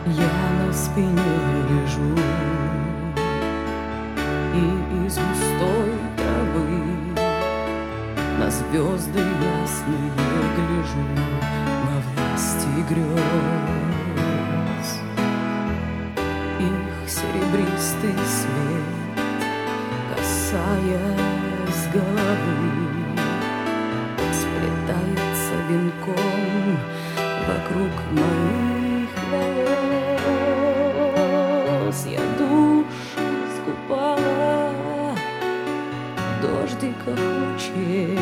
Я на спине лежу, и из густой травы на звезды ясные гляжу во власти грез. Их серебристый свет, касаясь головы, сплетается венком вокруг моих волос. Я душу искупала в дождиках лучей,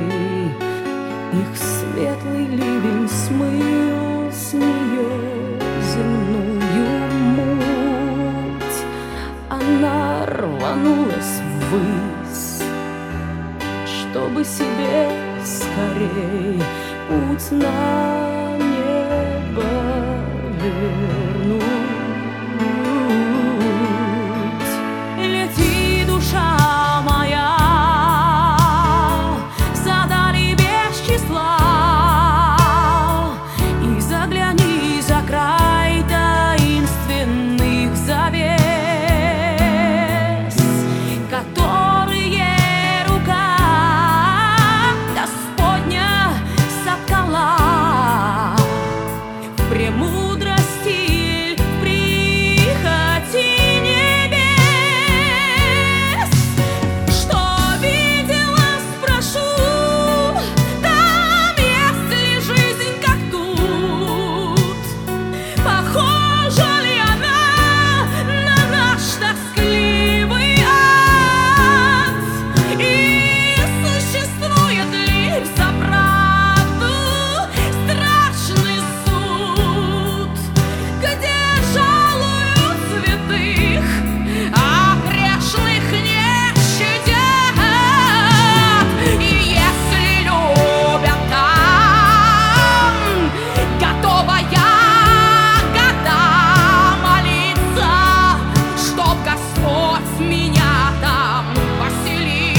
их светлый ливень смыл с нее земную муть. Она рванулась ввысь, чтобы себе скорей путь на небо вернуть. Лети, душа моя, за дали без числа, и загляни за край таинственных завес, которые рука Господня соткала в премудрости, в прихоти небес. Что видела, спрошу, там, если жизнь как тут, похожа ли она на наш тоскливый ад, и существует ли взаправду страшный суд, где жалуют святых, а грешных не щадят. И если любят там, готова я года молиться, чтоб Господь меня там поселил.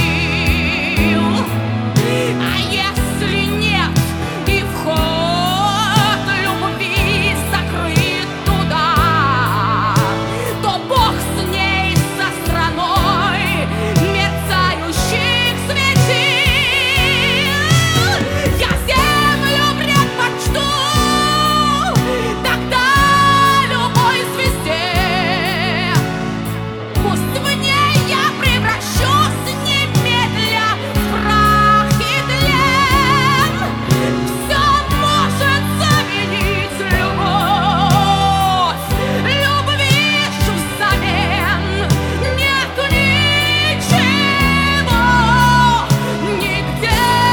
А если нет, и вход любви закрыт туда, то Бог с ней, со страной мерцающих светил. Я землю предпочту тогда любой звезде, пусть в ней я превращусь немедля в прах и тлен. Все может заменить любовь, любви ж взамен нет ничего нигде.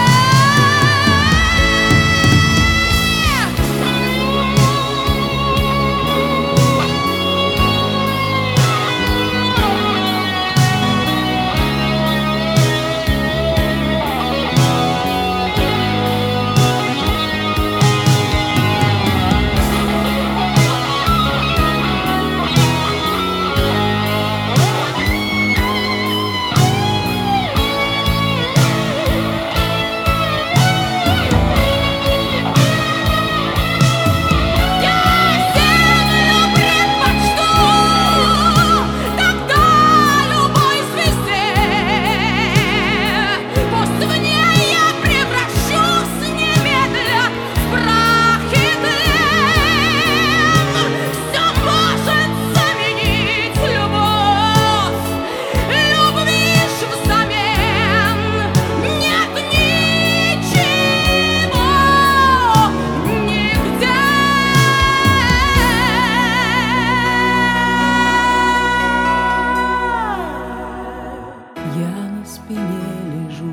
Я на спине лежу,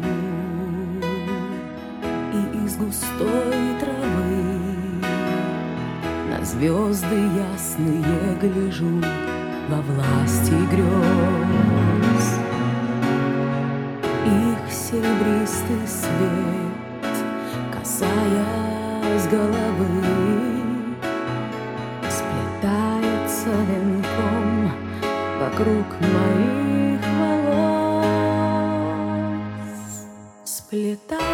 и из густой травы на звезды ясные гляжу во власти грез. Их серебристый свет, касаясь головы, сплетается венком вокруг моих волос.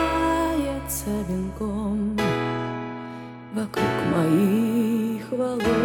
Сплетается венком вокруг моих волос.